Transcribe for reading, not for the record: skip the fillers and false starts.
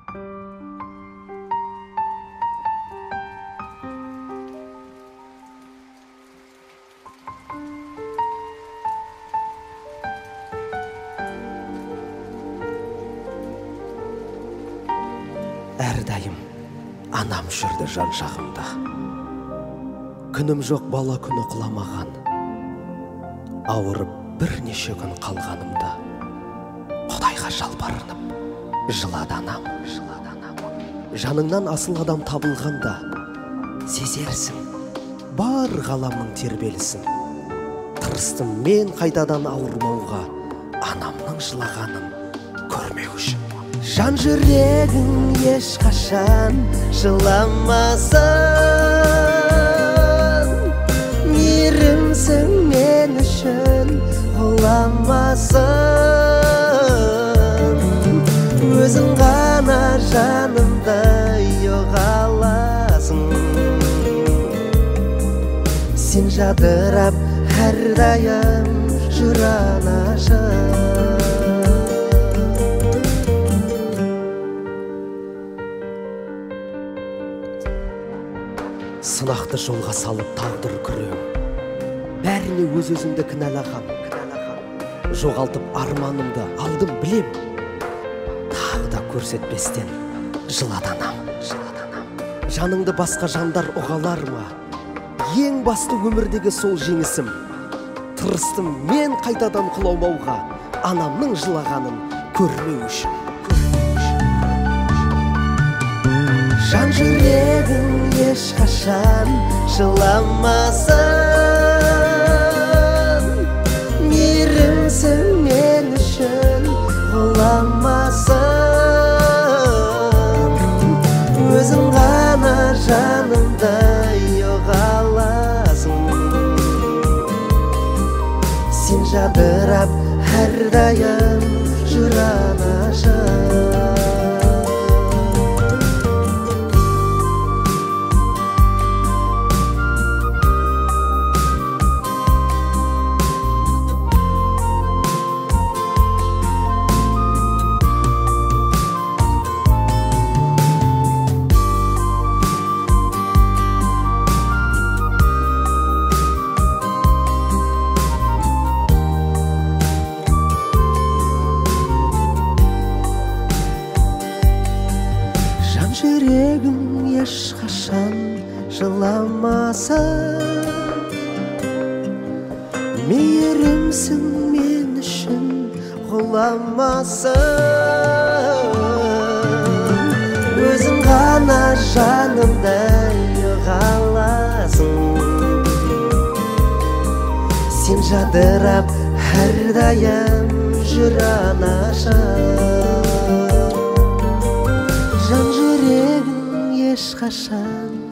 Әрдайым анам жүрді жан жағымда. Күнім жоқ бала күні құламаған. Ауырып бірнеше күн қалғанымда Құдайға жалбарынып жылады анам. Жаныңнан асыл адам табылғанда сезерсің бар ғаламның тербелісін. Тырыстым мен қайтадан ауырмауға, анамның жылағанын көрмеу үшін. Жан жүрегің ешқашан жыламасын, мейірімсің мен үшін ғұламасын. Өзің ғана жанымда ұғаласың, сен жадырап әрдайым жүр анашым. Сынақты жолға салып тағдыр күреу, бәріне өз-өзімді кінәлаған. Жоғалтып арманымды алдым білем, тағы да көрсетпестен жылады анам. Жаныңды басқа жандар ұғалар ма? Ең басты өмірдегі сол жеңісім. Тырыстым мен қайтадан құламауға, анамның жылағанын көрмеу үшін. Жан жүрегің ешқашан жыламасын, мейірімсің мен үшін ғұламасын. Өзің ғана жанымда ұғаласың, сен жадырап әрдайым жүр анашым. Жүрегім ешқашан жыламасын, мейірімсің мен үшін ғұламасын. Өзің ғана жанымда ұғаласың, сен жадырап әрдайым жүр анашым. Жан жүрегің ешқашан